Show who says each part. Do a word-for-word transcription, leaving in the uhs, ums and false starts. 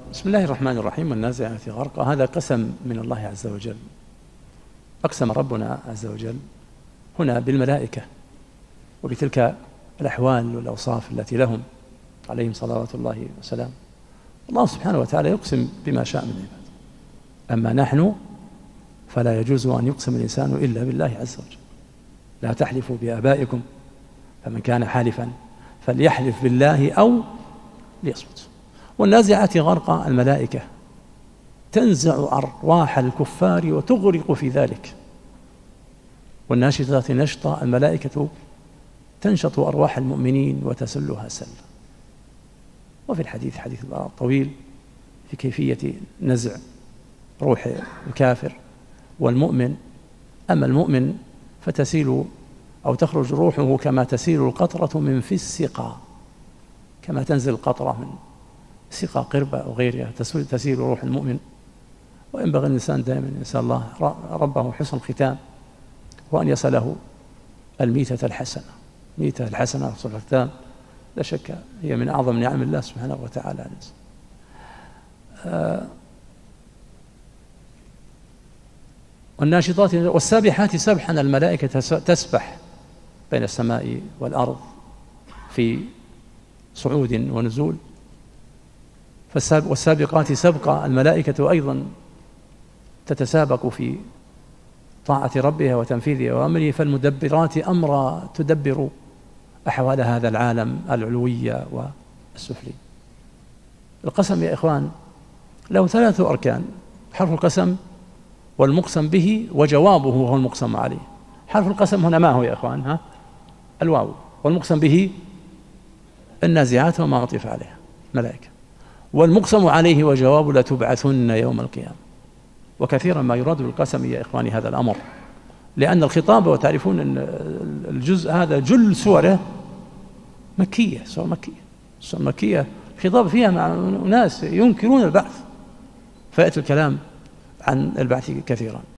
Speaker 1: بسم الله الرحمن الرحيم. والنازعات غرقا، هذا قسم من الله عز وجل. أقسم ربنا عز وجل هنا بالملائكة وبتلك الأحوال والأوصاف التي لهم عليهم صلوات الله وسلام. الله سبحانه وتعالى يقسم بما شاء من عباده، أما نحن فلا يجوز أن يقسم الإنسان إلا بالله عز وجل. لا تحلفوا بآبائكم، فمن كان حالفا فليحلف بالله أو ليصمت. والنازعات غرقا، الملائكة تنزع أرواح الكفار وتغرق في ذلك. والناشطات نشطا، الملائكة تنشط أرواح المؤمنين وتسلها سلا. وفي الحديث حديث طويل في كيفية نزع روح الكافر والمؤمن. أما المؤمن فتسيل أو تخرج روحه كما تسيل القطرة من في السقا، كما تنزل القطرة من سقا قربة أو غيرها تسيل روح المؤمن. وينبغي الإنسان دائما يسأل الله ربه حسن الختام، وأن يسأله الميتة الحسنة. ميتة الحسنة حسن الختام لا شك هي من أعظم نعم الله سبحانه وتعالى. آه والناشطات والسابحات سبحا، الملائكة تسبح بين السماء والأرض في صعود ونزول. والسابقات سبقا، الملائكة أيضا تتسابق في طاعة ربها وتنفيذ أوامره. فالمدبرات أمرا تدبر أحوال هذا العالم العلوية والسفلي. القسم يا إخوان له ثلاث أركان: حرف القسم والمقسم به وجوابه وهو المقسم عليه. حرف القسم هنا ما هو يا إخوان؟ ها؟ الواو. والمقسم به النازعات وما عطف عليها ملائكة. والمقسم عليه وجواب لتبعثن يوم القيامة. وكثيرا ما يراد بالقسم يا إخواني هذا الأمر، لأن الخطاب وتعرفون أن الجزء هذا جل سوره مكية، سورة مكية. سورة مكية الخطاب فيها مع ناس ينكرون البعث، فيأتي الكلام عن البعث كثيرا.